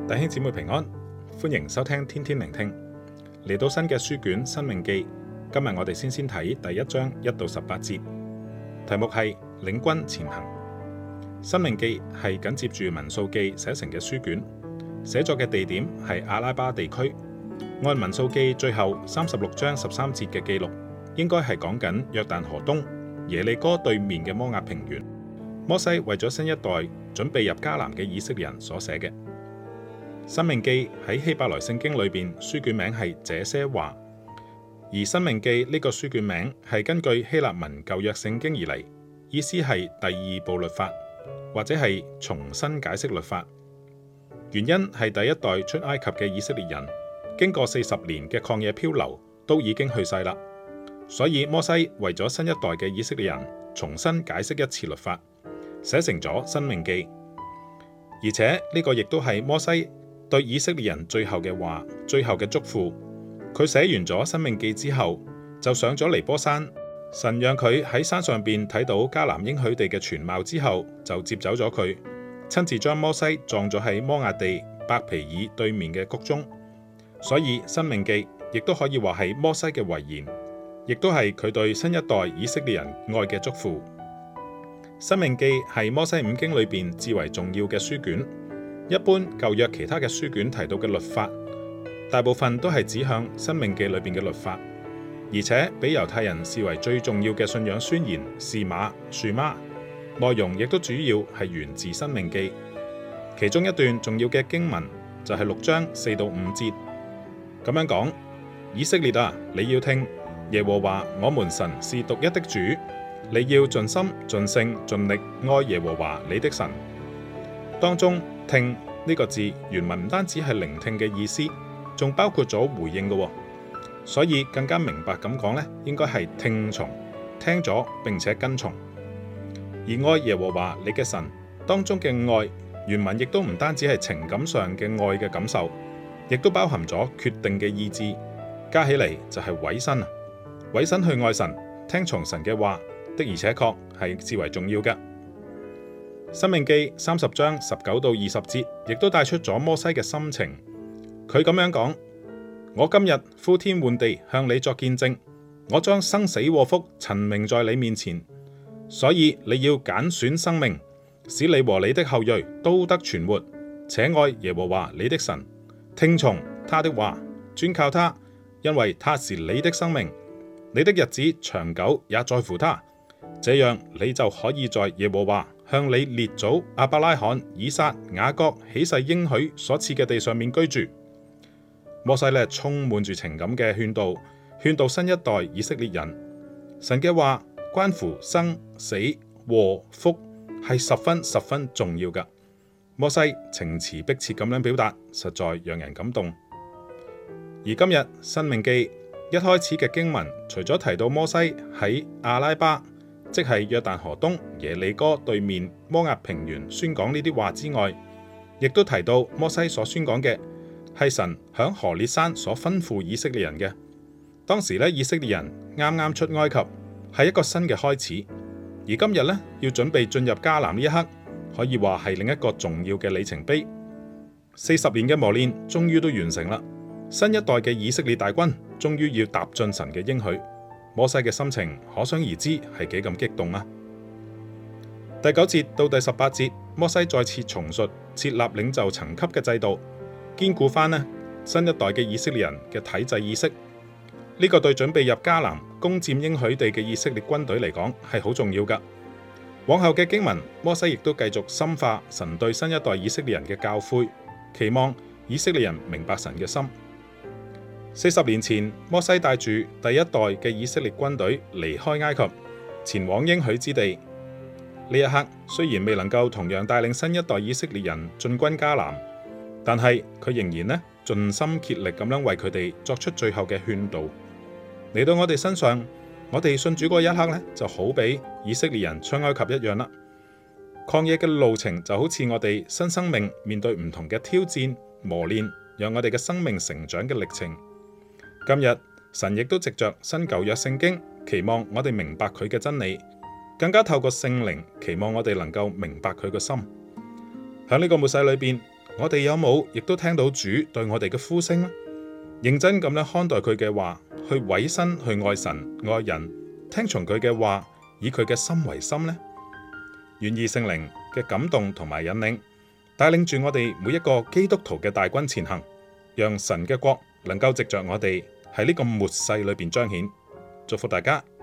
弟兄姊妹平安，歡迎收聽天天聆聽。嚟到新嘅書卷《申命記》，今日我哋先睇第1章1到18節，題目係領軍前行。《申命記》係緊接住《民數記》寫成嘅書卷，寫作嘅地點係阿拉巴地區。按《民數記》最後36章13節嘅記錄，應該係講緊約旦河東耶利哥對面嘅摩押平原。摩西為咗新一代準備入迦南嘅以色列人所寫嘅。《申命記》喺希伯來聖經裏邊書卷名係這些話，而《申命記》呢個書卷名係根據希臘文舊約聖經而嚟，意思係第2部律法，或者係重新解釋律法。原因係第一代出埃及嘅以色列人經過40年嘅曠野漂流，都已經去世啦，所以摩西為咗新一代嘅以色列人重新解釋一次律法，寫成咗《申命記》。而且呢個亦都係摩西對以色列人最後嘅話，最後嘅囑咐。佢寫完咗《申命記》之後，就上咗尼波山。神讓佢喺山上邊睇到迦南應許地嘅全貌之後，就接走咗佢，親自將摩西葬咗喺摩押地伯皮爾對面嘅谷中。所以《申命記》亦都可以話係摩西嘅遺言，亦都係佢對新一代以色列人愛嘅囑咐。《申命記》係摩西五經裏邊至為重要嘅書卷。一般舊約其他嘅書卷提到嘅律法，大部分都係指向《申命記》裏邊嘅律法，而且俾猶太人視為最重要嘅信仰宣言是馬樹媽，內容亦都主要係源自《申命記》。其中一段重要嘅經文就係6章4到5節，咁樣講：以色列啊，你要聽，耶和華我們神是獨一的主，你要盡心盡性盡力愛耶和華你的神。當中聽呢個字原文唔單止係聆聽嘅意思，仲包括咗回應嘅，所以更加明白咁講呢，應該係聽從，聽咗並且跟從。而愛耶和華你嘅神當中嘅愛，原文亦都唔單止係情感上嘅愛嘅感受，亦都包含咗決定嘅意志，加起嚟就係委身啊！委身去愛神，聽從神嘅話，的而且確係至為重要嘅。申命記30章19到20節，亦都帶出咗摩西嘅心情。佢咁樣講：我今日呼天喚地向你作見證，我將生死禍福陳明在你面前，所以你要揀選生命，使你和你的後裔都得存活，且愛耶和華你的神，聽從他的話，專靠他，因為他是你的生命，你的日子長久也在乎他，這樣你就可以在耶和華向你列祖亞伯拉罕、以撒、雅各起誓應許所賜嘅地上面居住。摩西充滿住情感嘅勸導新一代以色列人，神嘅話關乎生死禍福，係十分重要噶。摩西情詞迫切咁樣表達，實在讓人感動。而今日申命記一開始嘅經文，除咗提到摩西喺阿拉巴，即係約旦河東耶利哥對面摩押平原宣講呢啲話之外，亦都提到摩西所宣講嘅係神響何烈山所吩咐以色列人嘅。當時以色列人啱啱出埃及，係一個新嘅開始。而今日要準備進入迦南呢一刻，可以話係另一個重要嘅里程碑。40年嘅磨練終於都完成啦，新一代嘅以色列大軍終於要踏進神嘅應許。摩西嘅心情可想而知係幾咁激動啊！第9節到第18節，摩西再次重述設立領袖層級嘅制度，堅固翻新一代嘅以色列人嘅體制意識。呢個對準備入迦南攻佔應許地嘅以色列軍隊嚟講係好重要噶。往後嘅經文，摩西亦都繼續深化神對新一代以色列人嘅教誨，期望以色列人明白神嘅心。40年前，摩西帶住第一代嘅以色列軍隊離開埃及，前往應許之地。呢一刻雖然未能夠同樣帶領新一代以色列人進軍迦南，但係佢仍然盡心竭力咁樣為佢哋作出最後嘅勸導。嚟到我哋身上，我哋信主嗰一刻就好比以色列人出埃及一樣啦。曠野嘅路程就好似我哋新生命面對唔同嘅挑戰磨練，讓我哋嘅生命成長嘅歷程。今日神亦都藉着新舊約聖經，期望我哋明白佢嘅真理，更加透過聖靈，期望我哋能夠明白佢嘅心。喺呢個末世裏邊， 我哋有冇亦都聽到主對我哋嘅呼聲呢？認真咁樣看待佢嘅話，去委身去愛神愛人，聽從佢嘅話，以佢嘅心為心呢？願意聖靈嘅感動同埋引領，帶領住我哋每一個基督徒嘅大軍前行，讓神嘅國能夠藉着我哋喺呢個末世裏邊彰顯。祝福大家。